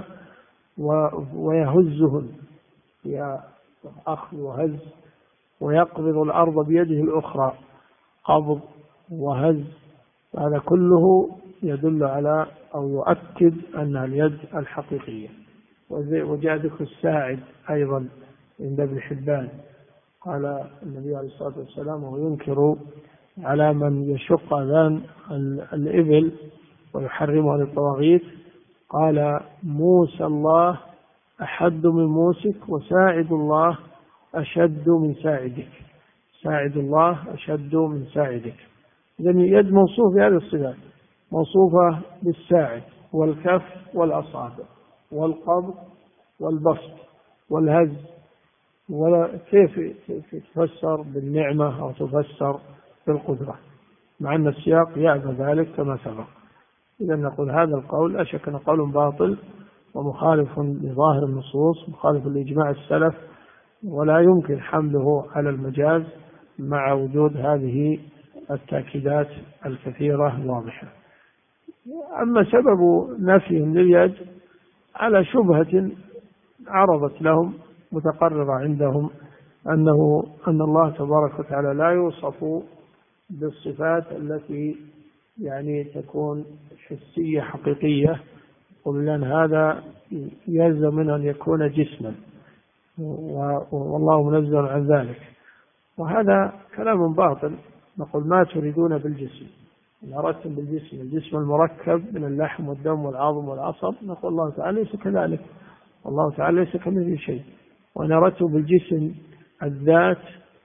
ويهزهن، يا أخذ وهز، ويقبض الأرض بيده الأخرى، قبض وهز. هذا كله يدل على أو يؤكد أن اليد الحقيقية. وجاء ذكر الساعد أيضا عند ابن حبان، قال النبي عليه الصلاة والسلام وهو ينكر على من يشق أذان الإبل ويحرمها للطواغيت، قال: موسى الله أحد من موسك، وساعد الله أشد من ساعدك، ساعد الله أشد من ساعدك. إذن يد موصوف بهذه الصفات، موصوفة بالساعد والكف والأصابع والقبض والبسط والهز، وكيف تفسر بالنعمة أو تفسر بالقدرة، مع أن السياق يعبى ذلك كما سبق. إذا نقول هذا القول لا شك أنه قول باطل ومخالف لظاهر النصوص، مخالف لإجماع السلف، ولا يمكن حمله على المجاز مع وجود هذه التأكيدات الكثيرة الواضحة. أما سبب نفيهم لليد على شبهة عرضت لهم متقررة عندهم، أنه أن الله تبارك وتعالى لا يوصف بالصفات التي يعني تكون حسية حقيقية، وبلان هذا يلزم منه أن يكون جسما، والله منزل عن ذلك، وهذا كلام باطل. نقول ما تريدون بالجسم؟ إن أردتم بالجسم الجسم المركب من اللحم والدم والعظم والعصب، نقول الله تعالى ليس كذلك، والله تعالى ليس كمثله شيء. وإن أردتم بالجسم الذات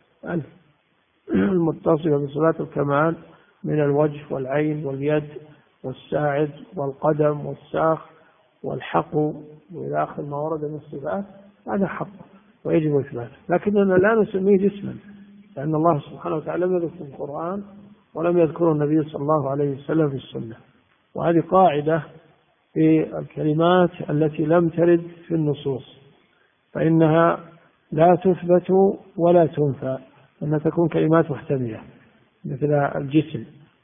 المتصلة بصفات الكمال من الوجه والعين واليد والساعد والقدم والساق والحق وإلى آخر ما ورد من الصفات، هذا حق ويجب إثباته، لكننا لا نسميه جسما، لأن الله سبحانه وتعالى لم يذكر في القرآن ولم يذكره النبي صلى الله عليه وسلم في السنة. وهذه قاعدة في الكلمات التي لم ترد في النصوص، فإنها لا تثبت ولا تنفى، أن تكون كلمات محتملة مثل الجسم.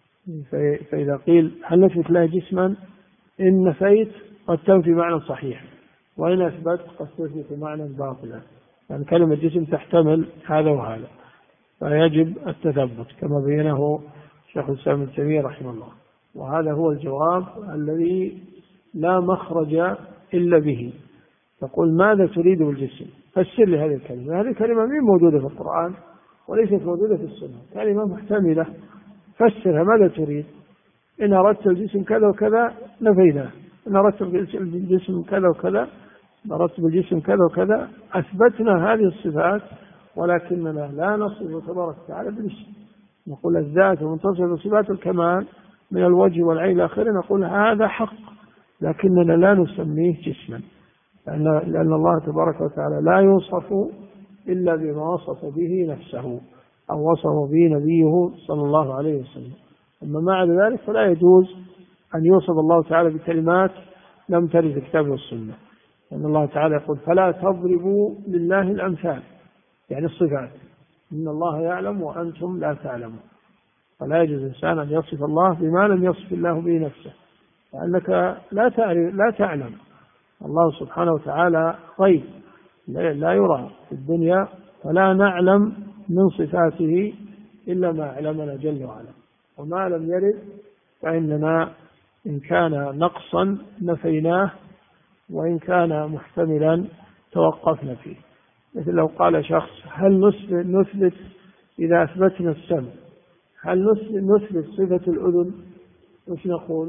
فإذا قيل هل نثبت لها جسما، إن نفيت قد تنفي معنى صحيح، وإن أثبت قد تثبت معنى باطلا، يعني كلمة جسم تحتمل هذا وهذا، فيجب التثبت كما بينه شيخ الإسلام ابن تيمية رحمه الله. وهذا هو الجواب الذي لا مخرج إلا به. تقول ماذا تريد بالجسم؟ فسر لي هذه الكلمة. هذه الكلمة مين موجودة في القرآن وليست موجودة في السنة، كلمة محتملة، فسرها ماذا تريد؟ إن أردت الجسم كذا وكذا نفيناه، إن أردت الجسم كذا وكذا، إن أردت بالجسم كذا وكذا أثبتنا هذه الصفات، ولكننا لا نصف تبارك وتعالى بالجسم. نقول الذات ومنتصف بصفات الكمال من الوجه والعين إلى آخره، نقول هذا حق، لكننا لا نسميه جسما، لأن, لأن الله تبارك وتعالى لا يوصف إلا بما وصف به نفسه أو وصف به نبيه صلى الله عليه وسلم. أما مع ذلك فلا يجوز أن يوصف الله تعالى بكلمات لم ترد في الكتاب والسنة، لأن الله تعالى يقول فلا تضربوا لله الأمثال، يعني الصفات، إن الله يعلم وأنتم لا تعلمون. فلا يجوز الإنسان أن يصف الله بما لم يصف الله به نفسه، لأنك لا تعرف لا تعلم. الله سبحانه وتعالى غيب لا يرى في الدنيا، فلا نعلم من صفاته إلا ما علمنا جل وعلا، وما لم يرد فإننا إن كان نقصا نفيناه، وإن كان محتملا توقفنا فيه. مثل لو قال شخص هل نثبت إذا أثبتنا السمع، هل نثبت صفة الأذن؟ وش نقول؟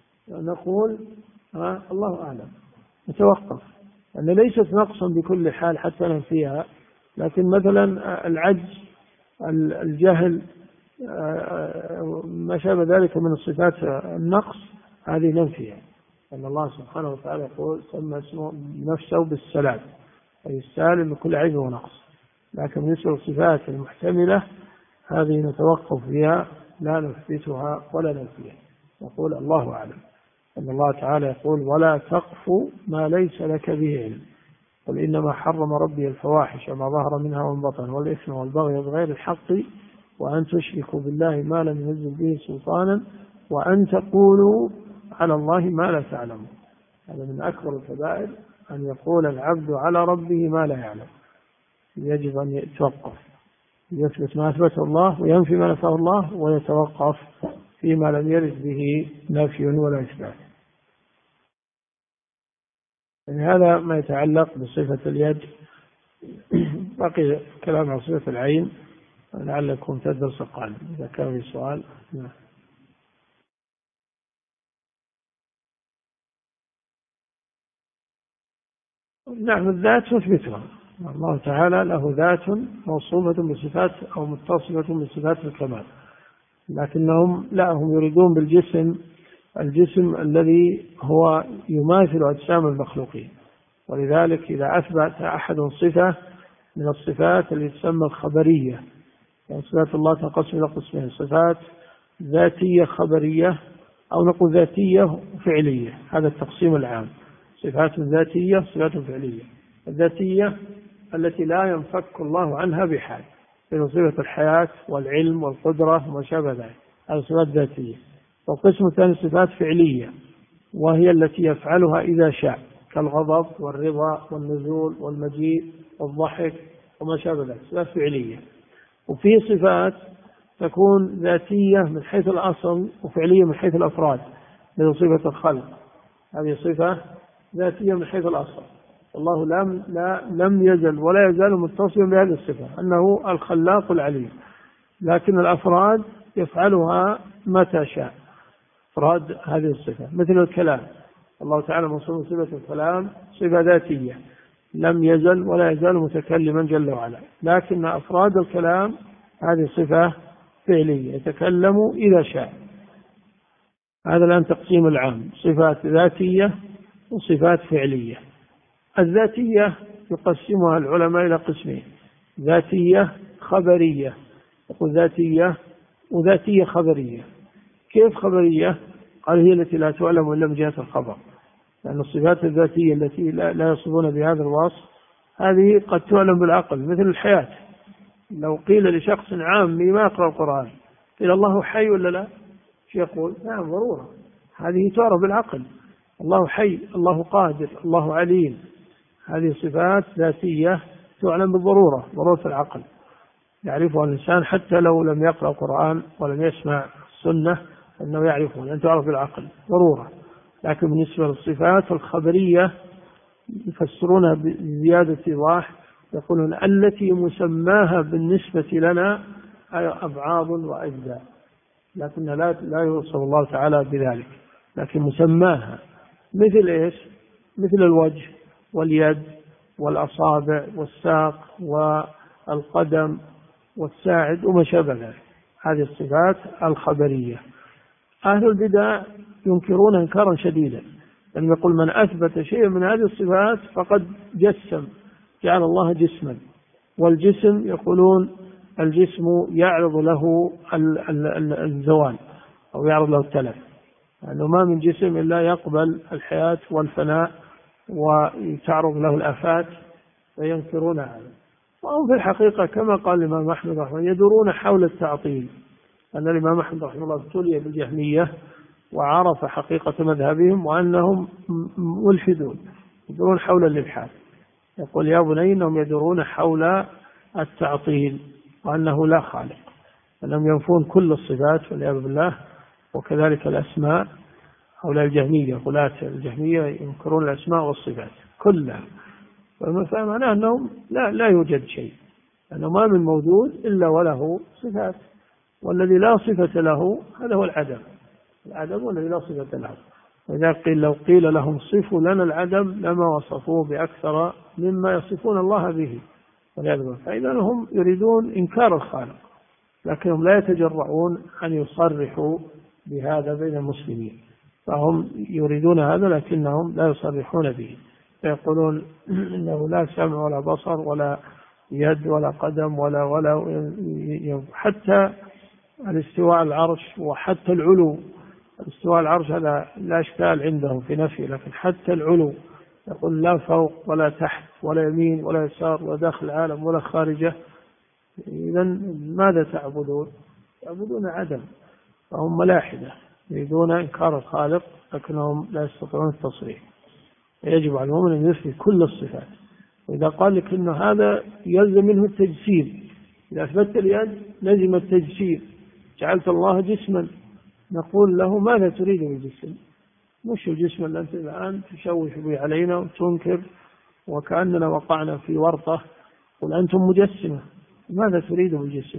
نقول ها الله أعلم، نتوقف، أن ليست نقصا بكل حال حتى ننفيها، لكن مثلا العجز، الجهل، ما شابه ذلك من الصفات النقص، هذه ننفيها، أن الله سبحانه وتعالى يقول سمى اسمه نفسه بالسلام، أي السالم من كل عيب ونقص. لكن بالنسبة للصفات المحتملة هذه نتوقف فيها، لا نثبتها ولا ننفيها، نقول الله أعلم. أن الله تعالى يقول ولا تقف ما ليس لك به علم، قل إنما حرم ربي الفواحش ما ظهر منها ومن بطن والإثم والبغي بغير الحق وأن تشركوا بالله ما لم ينزل به سلطانا وأن تقولوا على الله ما لا تعلمون. هذا من أكبر الكبائر، أن يقول العبد على ربه ما لا يعلم. يجب أن يتوقف، يثبت ما أثبته الله وينفي ما نفاه الله، ويتوقف فيما لم يرد به نفي ولا إثبات. يعني هذا ما يتعلق بصفة اليد. بقي كلام عن صفة العين، لعلكم تدرس قال إذا كان في سؤال. نعم الذات نثبتها، الله تعالى له ذات موصوفة بصفات أو متصفة بصفات الكمال، لكنهم لا هم يريدون بالجسم الجسم الذي هو يماثل أجسام المخلوقين. ولذلك إذا أثبت أحد صفة من الصفات التي تسمى الخبرية، يعني صفات الله تنقسم إلى قسمين: صفات ذاتية خبرية، أو نقول ذاتية فعلية. هذا التقسيم العام: صفات ذاتية، صفات فعلية. الذاتية التي لا ينفك الله عنها بحال، مثل صفة الحياة والعلم والقدرة وما شابه ذلك، هذه صفات ذاتية. والقسم الثاني صفات فعلية، وهي التي يفعلها إذا شاء، كالغضب والرضا والنزول والمجيء والضحك وما شابه ذلك، صفات فعلية. وفي صفات تكون ذاتية من حيث الأصل وفعلية من حيث الأفراد، مثل صفة الخلق، هذه صفة ذاتية من حيث الأصل. الله لم, لا لم يزل ولا يزال متصفا بهذه الصفة، أنه الخلاق العليم، لكن الأفراد يفعلها متى شاء، أفراد هذه الصفة. مثل الكلام، الله تعالى موصوف بصفة الكلام، صفة ذاتية، لم يزل ولا يزال متكلما جل وعلا، لكن أفراد الكلام هذه صفة فعلية، يتكلم إذا شاء. هذا الآن تقسيم العام: صفات ذاتية وصفات فعلية. الذاتية يقسمها العلماء إلى قسمين: ذاتية خبرية، يقول ذاتية وذاتية خبرية. كيف خبرية؟ قال هي التي لا تعلم إلا من جهة الخبر، لأن الصفات الذاتية التي لا يصفون بهذا الوصف هذه قد تعلم بالعقل، مثل الحياة. لو قيل لشخص عامي ما يقرأ القرآن قيل الله حي ولا لا؟ شو يقول؟ نعم ضرورة، هذه تعرف بالعقل، الله حي، الله قادر، الله عليم. هذه صفات ذاتية تعلم بالضرورة، ضرورة العقل، يعرفها الإنسان حتى لو لم يقرأ القرآن ولم يسمع السنة، أنه يعرفها لأن تعرف بالعقل ضرورة. لكن بالنسبة للصفات الخبرية يفسرونها بزيادة إيضاح، يقولون التي مسماها بالنسبة لنا أي أبعاض وأجزاء، لكن لا لا يوصف الله تعالى بذلك، لكن مسماها. مثل إيش؟ مثل الوجه واليد والأصابع والساق والقدم والساعد وما شابه ذلك، هذه الصفات الخبرية. أهل البدع ينكرون إنكارا شديدا، لأن يقول من أثبت شيئا من هذه الصفات فقد جسم، جعل الله جسما. والجسم يقولون الجسم يعرض له الزوال أو يعرض له التلف، لأنه ما من جسم إلا يقبل الحياة والفناء وتعرض له الآفات، فينكرون هذا. وهم في الحقيقة كما قال الإمام أحمد رحمه الله يدورون حول التعطيل، أن الإمام أحمد رحمه الله ابتلي بالجهمية وعرف حقيقة مذهبهم وأنهم ملحدون، يدورون حول الإلحاد. يقول يا بني إنهم يدورون حول التعطيل وأنه لا خالق، أنهم ينفون كل الصفات والعياذ بالله، وكذلك الأسماء. هؤلاء الجهمية، غلاة الجهمية ينكرون الأسماء والصفات كلها، فمعناه أنهم لا, لا يوجد شيء، أنه ما من موجود إلا وله صفات، والذي لا صفة له هذا هو العدم، العدم والذي لا صفة له. وإذا قيل لو قيل لهم صفوا لنا العدم لما وصفوه بأكثر مما يصفون الله به، فإذا هم يريدون إنكار الخالق، لكنهم لا يتجرؤون أن يصرحوا بهذا بين المسلمين، فهم يريدون هذا لكنهم لا يصرحون به، فيقولون إنه لا سمع ولا بصر ولا يد ولا قدم ولا ولا حتى الاستواء على العرش وحتى العلو. الاستواء على العرش هذا لا إشكال عندهم في نفي، لكن حتى العلو يقول لا فوق ولا تحت ولا يمين ولا يسار ولا داخل العالم ولا خارجه. إذا ماذا تعبدون؟ تعبدون عدم، فهم ملاحدة يريدون إنكار الخالق لكنهم لا يستطيعون التصريح. يجب على المؤمن أن يثبت كل الصفات. وإذا قال لك أن هذا يلزم منه التجسيم، إذا أثبت اليد لزم التجسيم، جعلت الله جسما، نقول له ماذا تريد بالجسم؟ مش الجسم اللي أنت الآن تشوش به علينا وتنكر وكأننا وقعنا في ورطة، قل أنتم مجسمة، ماذا تريد بالجسم؟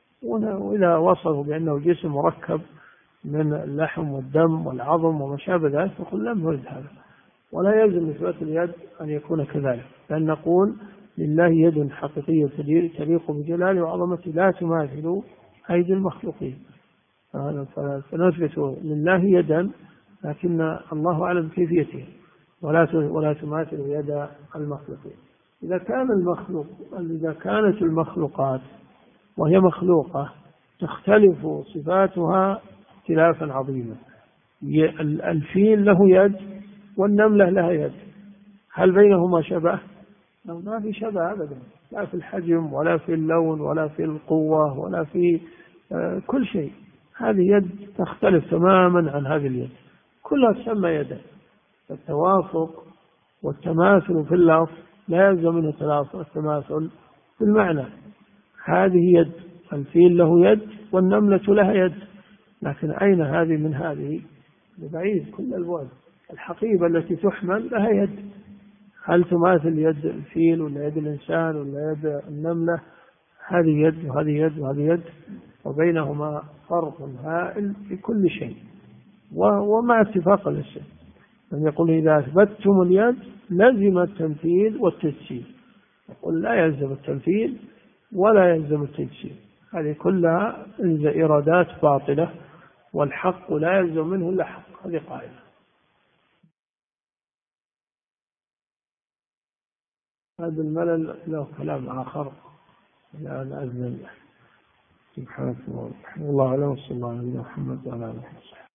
وإذا وصفوا بأنه جسم مركب من اللحم والدم والعظم وما شابه ذلك فقل لم نريد هذا. ولا يلزم إثبات اليد أن يكون كذلك، بل نقول لله يد حقيقية تليق بجلاله وعظمته لا تماثل أيدي المخلوقين، فنثبت لله يدا لكن الله أعلم كيفيته، ولا ولا تماثل يد المخلوقين. إذا كان المخلوق إذا كانت المخلوقات وهي مخلوقة تختلف صفاتها اختلافا عظيما، الفيل له يد والنملة لها يد، هل بينهما شبه؟ ما في شبه أبدا، لا في الحجم ولا في اللون ولا في القوة ولا في كل شيء. هذه يد تختلف تماما عن هذه اليد، كلها تسمى يدا. التوافق والتماثل في اللفظ لا يلزم منه التماثل في المعنى. هذه يد، الفيل له يد والنملة لها يد، لكن أين هذه من هذه؟ بعيد كل البعد. الحقيبة التي تحمل لها يد، هل تماثل يد الفيل ولا يد الإنسان ولا يد النملة؟ هذه يد وهذه يد وهذه يد، وبينهما فرق هائل في كل شيء، ومع اتفاق الأسئلة من يقول إذا أثبتتم اليد لزم التمثيل والتجسيم، يقول لا يلزم التمثيل ولا يلزم التجسيم، هذه كلها إرادات باطلة، والحق لا يلزم منه إلا حق، هذه قاعدة. هذا الملل له كلام آخر الآن أذن. سبحانك اللهم وبحمدك، الله أعلم، صلى الله عليه وسلم محمد وعلى آله وصحبه.